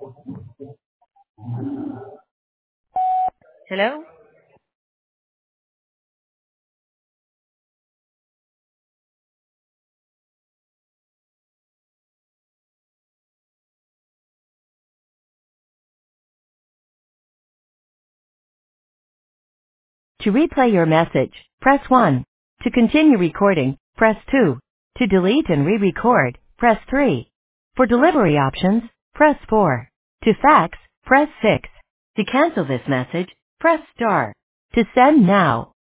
Hello? To replay your message, press 1. To continue recording, press 2. To delete and re-record, press 3. For delivery options, press 4. To fax, press 6. To cancel this message, press star. To send now,